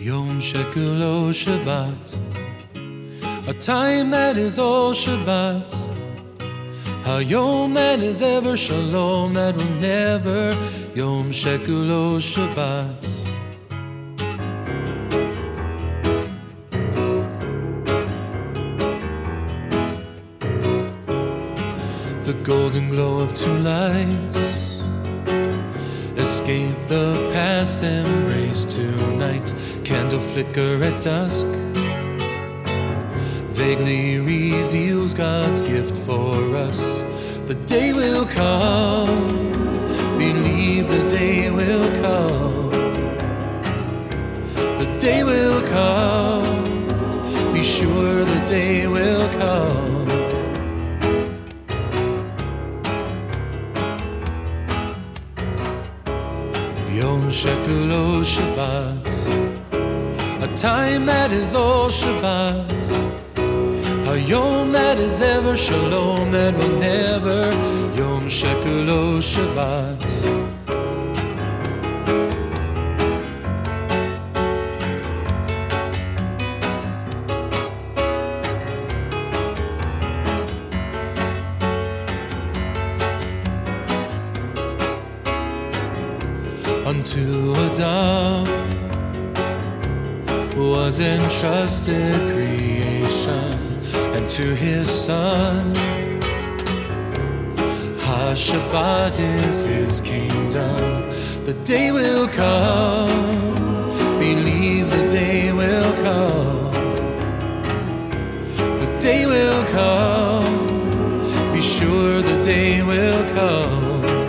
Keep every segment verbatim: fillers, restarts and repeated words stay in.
Yom Shekel O Shabbat, a time that is all Shabbat, Hayom that is ever Shalom, that will never, Yom Shekel O Shabbat. The golden glow of two lights escape the past, embrace tonight. Candle flicker at dusk vaguely reveals God's gift for us. The day will come, believe the day will come. The day will come, be sure the day will come. Yom Shekel O Shabbat, a time that is all Shabbat, Hayom that is ever Shalom, that will never, Yom Shekel O Shabbat. Unto Adam was entrusted creation, and to his son HaShabbat is his kingdom. The day will come, believe the day will come. The day will come, be sure the day will come.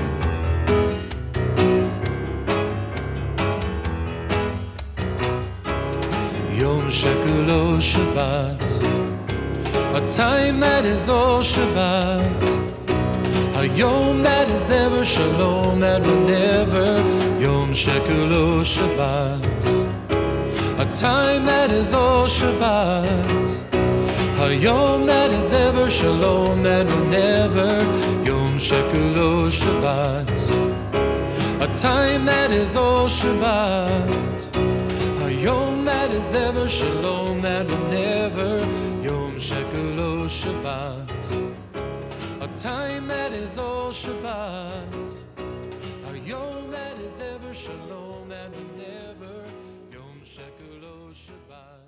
Yom Shekel O Shabbat, a time that is all Shabbat, Hayom that is ever Shalom, that will never, Yom Shekel O Shabbat, a time that is all Shabbat, Hayom that is ever Shalom, that will never, Yom Shekel O Shabbat, a time that is all Shabbat, Hayom that is ever Shalom, that will never, Yom Shekel O Shabbat, a time that is all Shabbat, Hayom that is ever Shalom, that will never, Yom Shekel O Shabbat.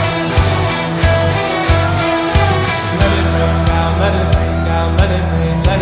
Let it rain,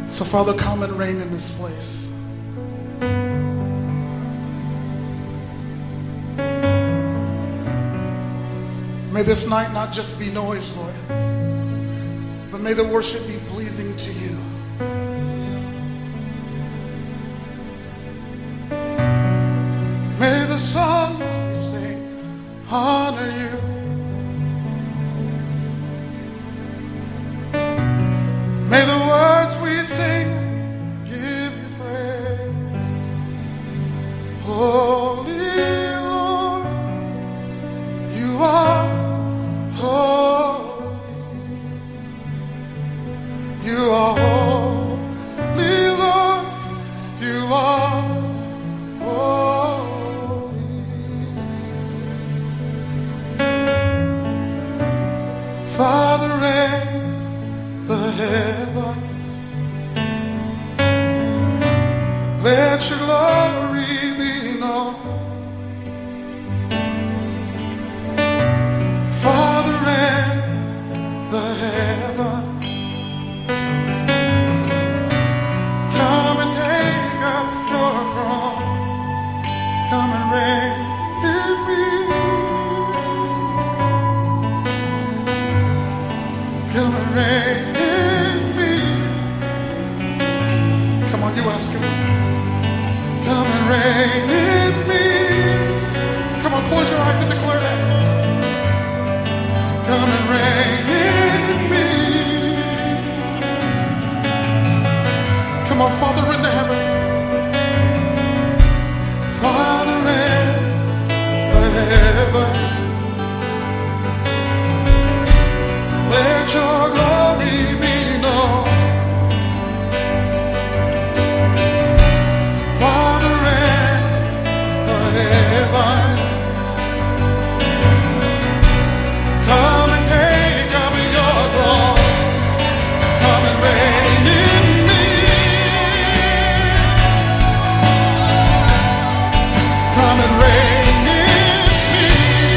So, Father, come and reign in this place. May this night not just be noise, Lord, but may the worship be pleasing to you. May the songs we sing honor you. May the words we sing give you praise. Holy Lord, you are holy. You are holy, Lord. You are holy. Father in the heavens, let your glory be known. Father in the heavens, come and take up your throne. Come and reign in me. Come and reign in me. Come on, you ask him. Come and reign in me. Come on, close your eyes and declare that. Come and reign in me. Come on, Father in the heavens. Father in the heavens, let your glory be known. Father in the heavens, come and take up your throne. Come and reign in me. Come and reign in me.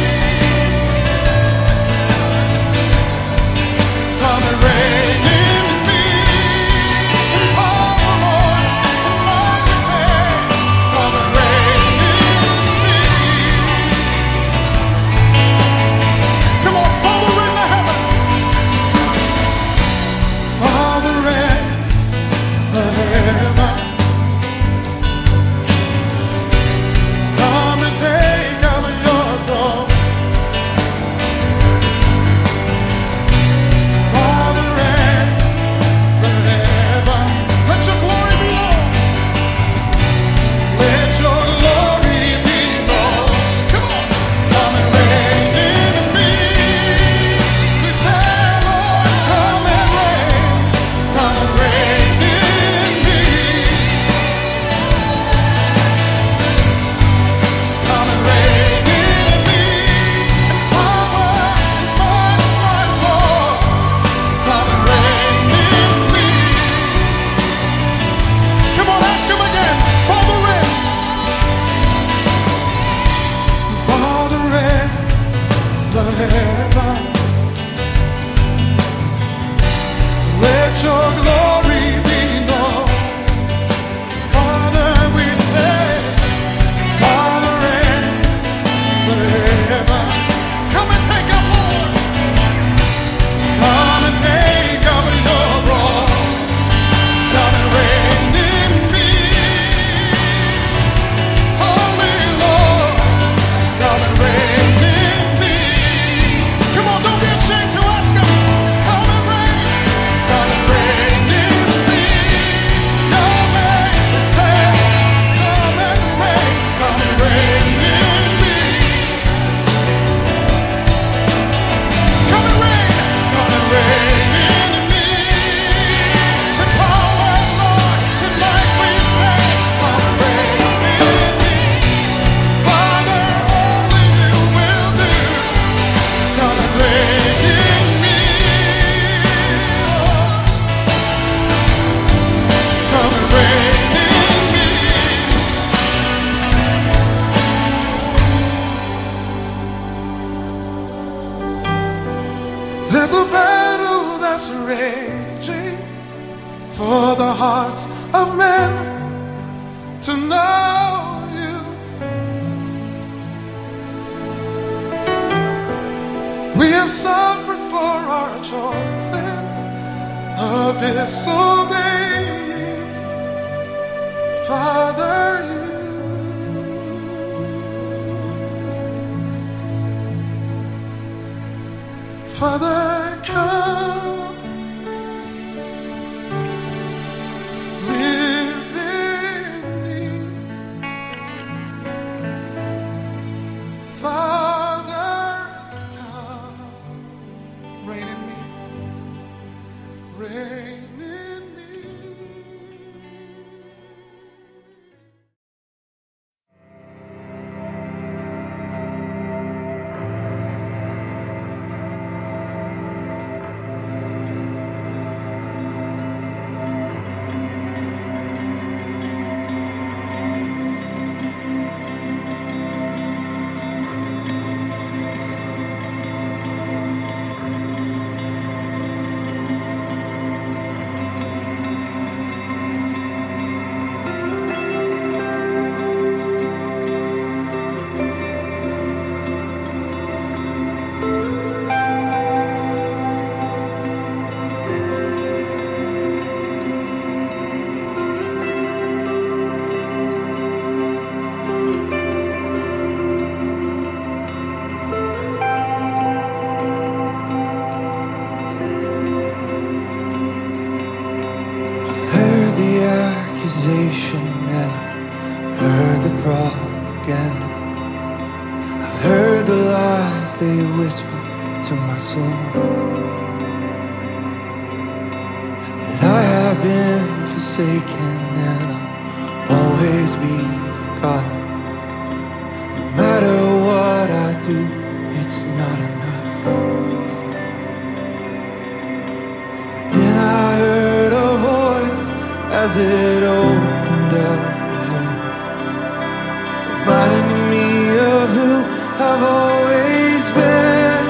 Come and reign in me. In power, Lord, in majesty. Come and reign in me. Come on, Father in the heaven. Father in the heaven, come and take up your throne. Father in the heavens, let your glory be known. Let your glory be known. Come on, come and reign in me. We say, Lord, come and reign. Come and reign in me. Come and reign in me. Power and might, my Lord. Come and reign in me. Come on, ask him again. Father in, Father in the heavens, let your glory be known. Father, we say, Father in the heavens, come and take up, Lord. Come and take up your throne. Come and reign in me. Holy Lord, come and reign in me. Come on, don't be ashamed to ask him. Come and reign. Come and reign in me. Come and say, come and reign. Come and reign in me. Come and reign. Come and reign in me. In power, Lord, in might we say, come and reign in me. Father, only you will do. Come and reign in me. Come and reign in me. There's a battle that's raging for the hearts of men to know you. We have suffered for our choices of disobeying, Father, you. Father, come, live in me. Father, come, reign in me, reign in me. Accusation and I've heard the propaganda. I've heard the lies they whisper to my soul, that I have been forsaken and I'll always be forgotten. No matter what I do, it's not enough. And then I heard a voice as it opened up the heavens, reminding me of who I've always been.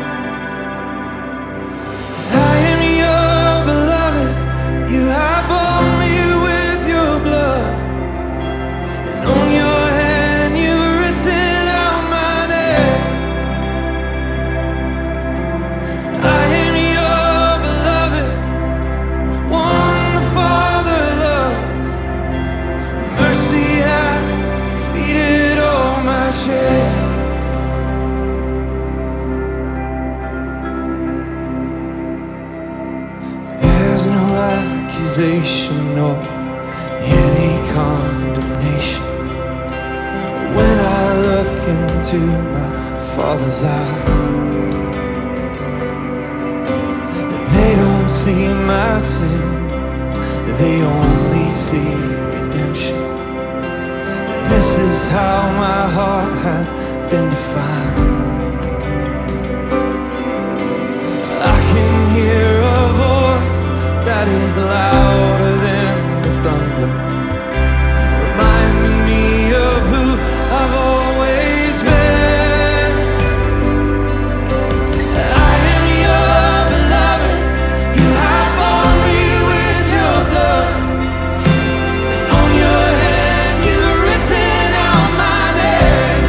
I am your beloved, you have bought me with your blood, and on your hand you've written out my name. I am your beloved, one the Father loves. Mercy has defeated all my shame. There's no accusation or any condemnation when I look into my Father's eyes. They don't see my sin, they only see redemption. This is how my heart has been defined. I can hear a voice that is louder than the thunder, reminding me of who I've always been. I am your beloved, you have bought me with your blood, and on your hand you've written out my name.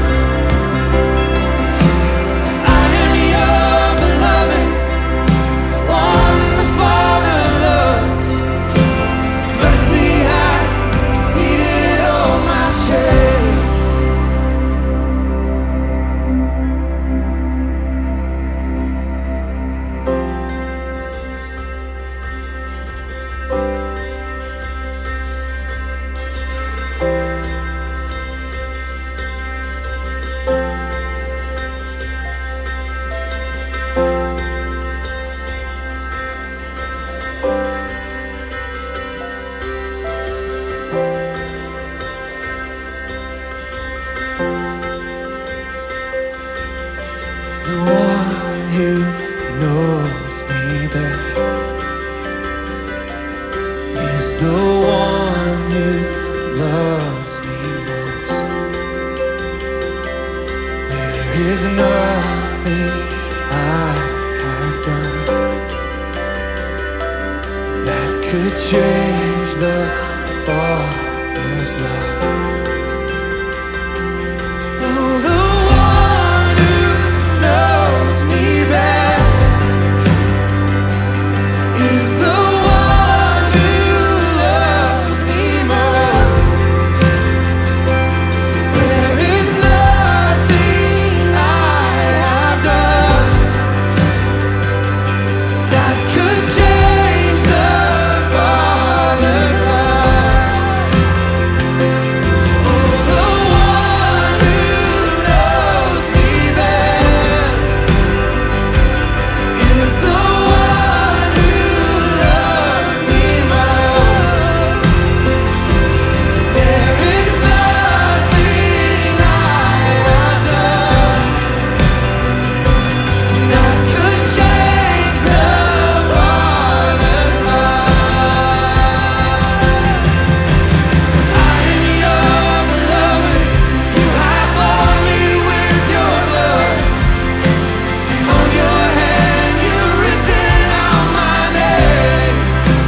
I am your beloved, one the Father loves. Mercy has defeated all my shame. The one who knows me best is the one who loves me most. There is nothing I have done that could change the Father's love. Oh, the one who knows me best is the one who loves me most. There is nothing I have done that could change the Father's love. Oh, the one who knows me best is the one who loves me most. There is nothing I have done that could change the Father's love. I am your beloved. You have bought me with your blood. And on your hand you've written out my name.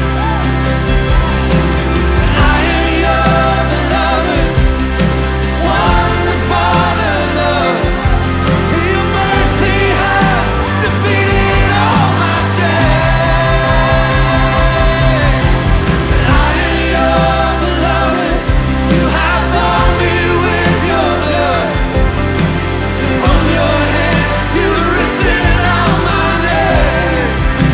I am your beloved, one the Father loves. Your mercy has defeated all my shame. I am your beloved. You have bought me with your blood. And on your hand you've written out my name.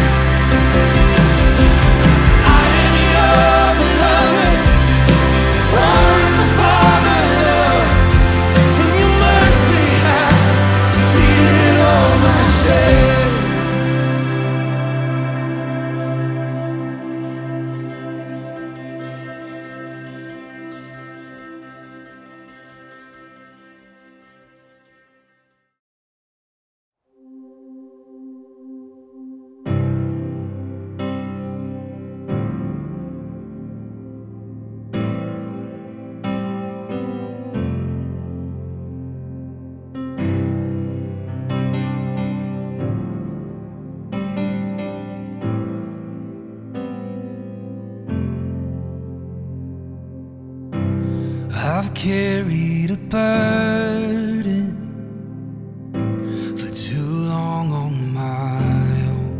I am your beloved, one the Father loves. And your mercy has defeated all my shame. I've carried a burden for too long on my own.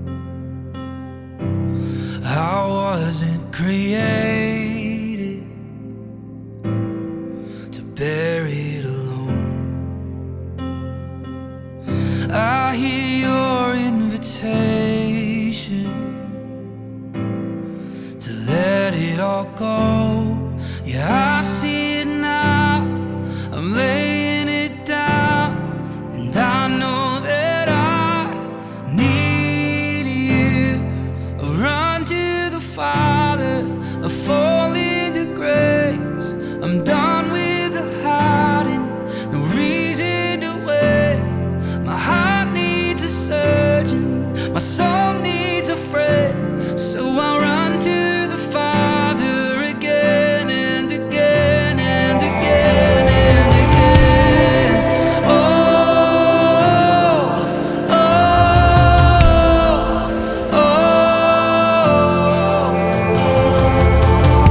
I wasn't created to bear it alone. I hear your invitation to let it all go. Yeah, I see it now. I'm laying it down, and I know that I need you. I run to the Father, I fall into grace. I'm done with the hiding, no reason to wait. My heart needs a surgeon, my soul needs a friend. So I run to the Father again and again and again and again. Oh, oh, oh, oh.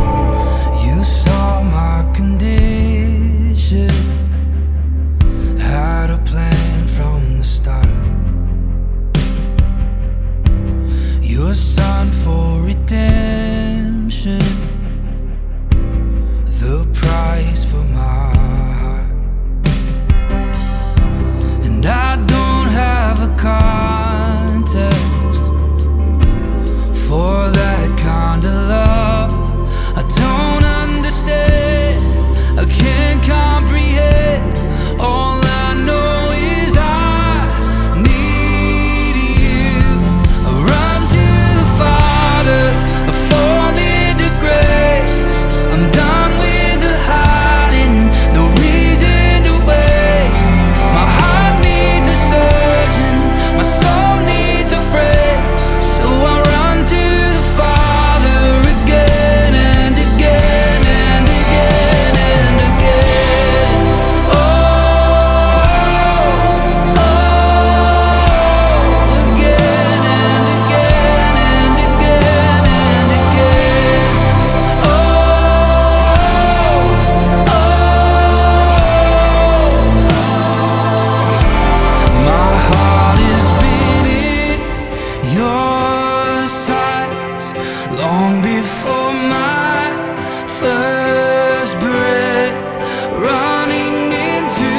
long before my first breath, running into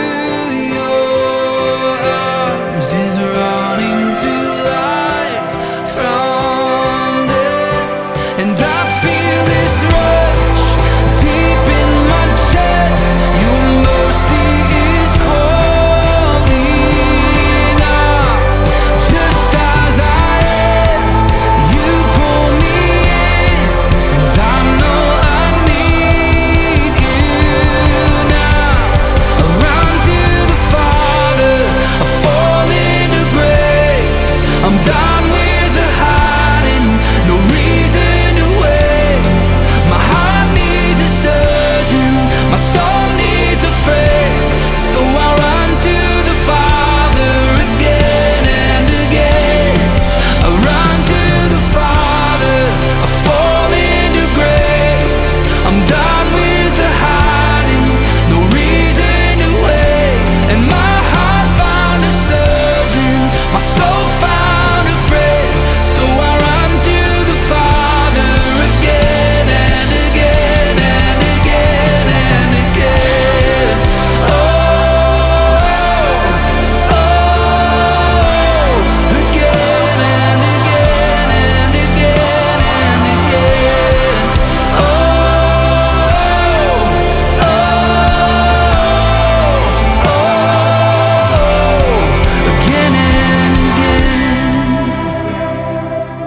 your arms is running to life from death. And I feel this rush deep in my chest. Your mercy is calling out. Just as I am, you pull me in, and I know I need you now. I run to the Father, I fall into grace. I'm done with the hiding, no reason to wait. My heart needs a surgeon, my soul needs a friend. So I run to the Father again and again. I run to the Father, I fall into grace. I'm done with the hiding, no reason to wait. And my heart found a surgeon, my soul found a friend. So I run to the Father again and again and again and again. Oh, oh, again and again and again and again. Oh, oh, oh, again and again.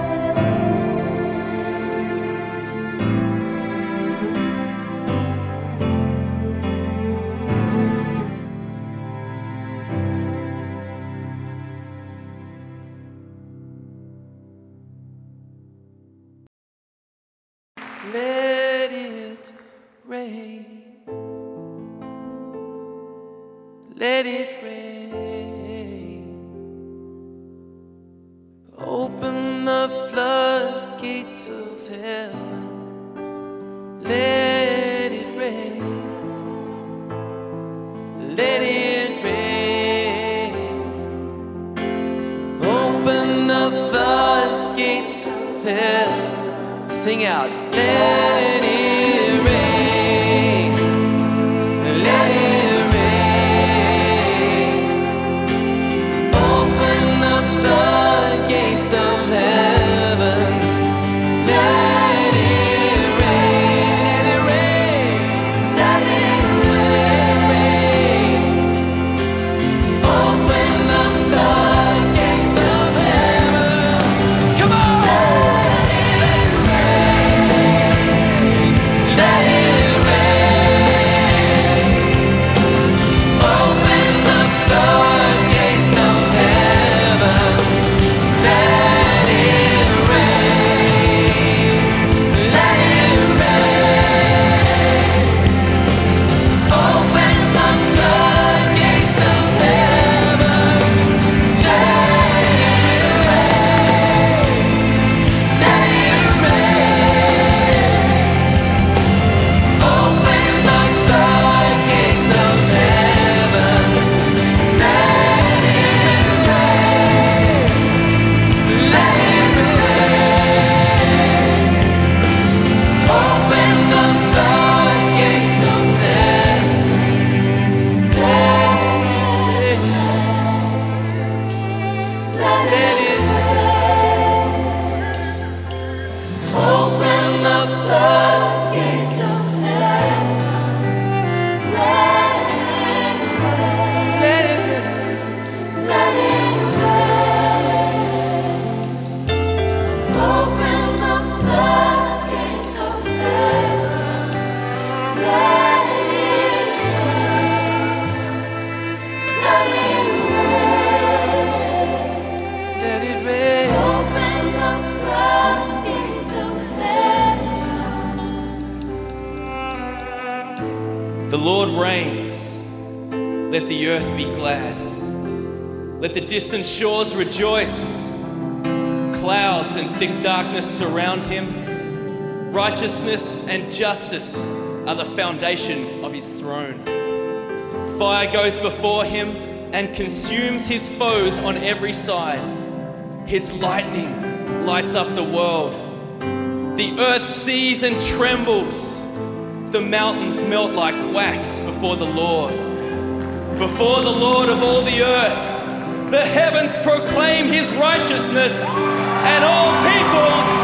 Let it rain. Let it rain. Open the floodgates of heaven. Let it rain. Let it rain. Open the floodgates of heaven. Sing out. Let it rain. Let it rain. Open the floodgates of heaven. Let it rain. Let it rain. Let it rain. Open the floodgates of heaven. Come on. Let it rain. Open the floodgates of heaven. Let it rain. Let it rain. Open the floodgates of heaven. Let it rain. Let it rain. Open the floodgates of heaven. Let it rain. Let it rain. Open the floodgates of heaven. Let it rain. Open the floodgates of heaven. Let it rain. Let it rain. Open the floodgates of heaven. Let it rain. Let it rain. Let it rain. Open the floodgates of heaven. The Lord reigns. Let the earth be glad. Let the distant shores rejoice. Clouds and thick darkness surround him. Righteousness and justice are the foundation of his throne. Fire goes before him and consumes his foes on every side. His lightning lights up the world. The earth sees and trembles. The mountains melt like wax before the Lord. Before the Lord of all the earth, the heavens proclaim his righteousness, and all peoples